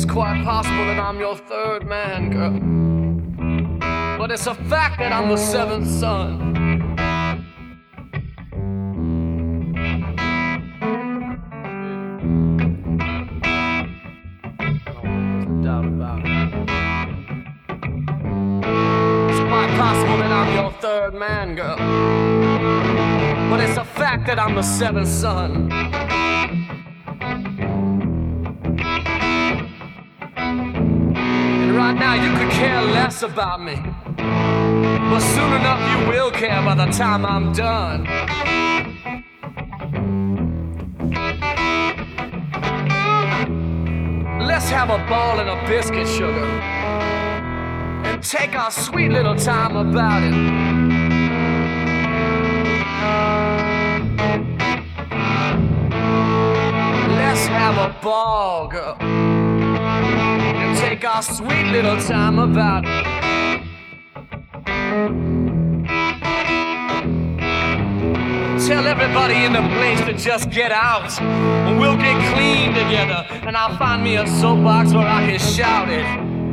quite possible that I'm your third man, girl. But it's a fact that I'm the seventh son. No doubt about it. It's quite possible that I'm your third man, girl. But it's a fact that I'm the seventh son. Right now you could care less about me, but soon enough you will care by the time I'm done. Let's have a ball and a biscuit, sugar, and take our sweet little time about it. Let's have a ball, girl, take our sweet little time about it. Tell everybody in the place to just get out, and we'll get clean together, and I'll find me a soapbox where I can shout it.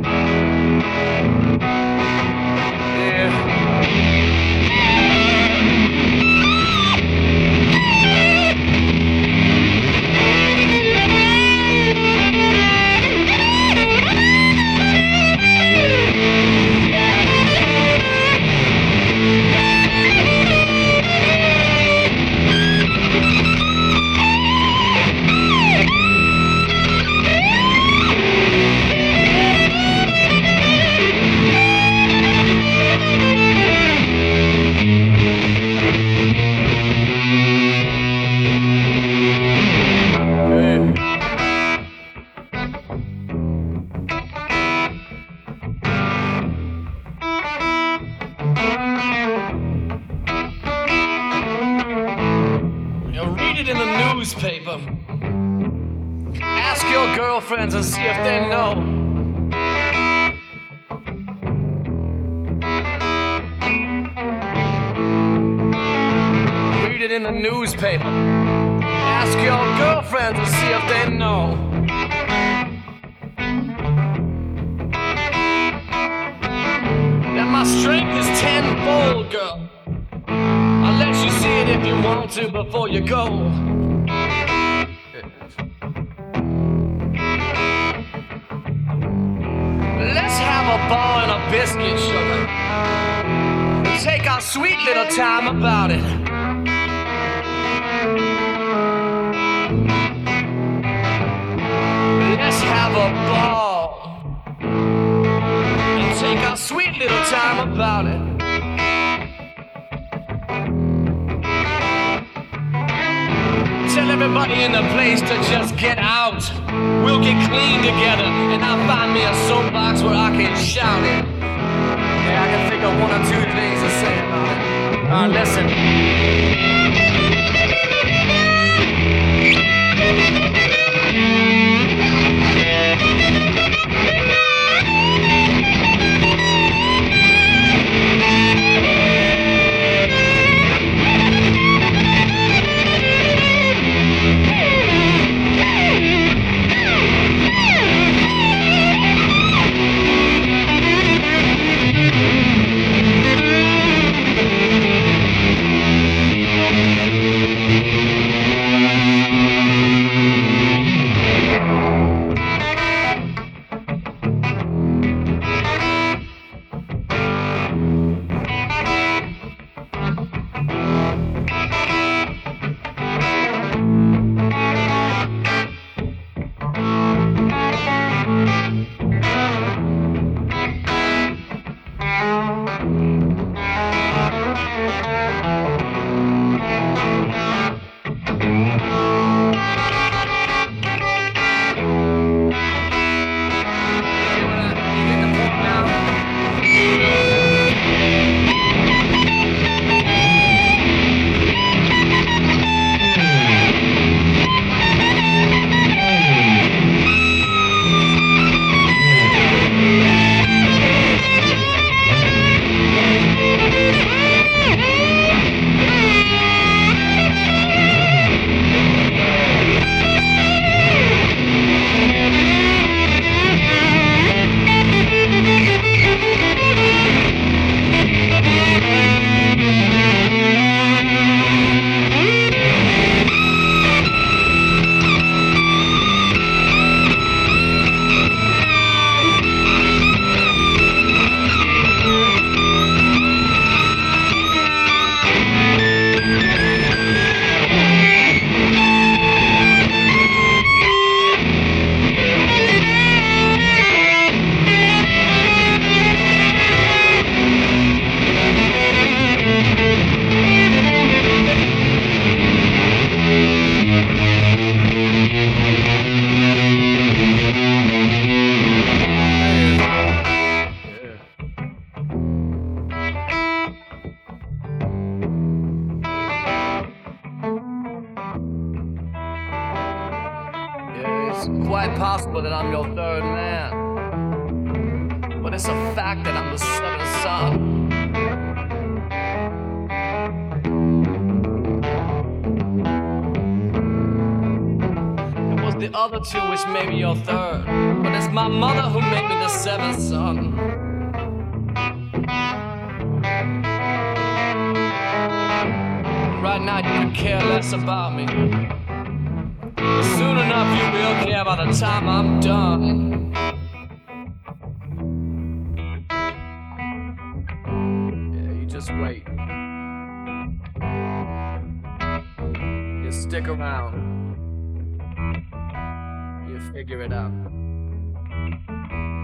Yeah. In the newspaper, ask your girlfriends and see if they know. Read it in the newspaper, ask your girlfriends and see if they know. That my strength is tenfold, girl. I'll let you see it if you want to before you go. Let's have a ball and a biscuit, sugar, and take our sweet little time about it. Let's have a ball and take our sweet little time about it. Tell everybody in the place to just get out. We'll get clean together, and I'll find me a soapbox where I can shout it. Yeah, I can think of one or two things to say about it. Listen. It's quite possible that I'm your third man, but it's a fact that I'm the seventh son. It was the other two which made me your third, but it's my mother who made me the seventh son. Right now you could care less about me, but soon enough you will care by the time I'm done. Yeah, you just wait. You stick around. You figure it out.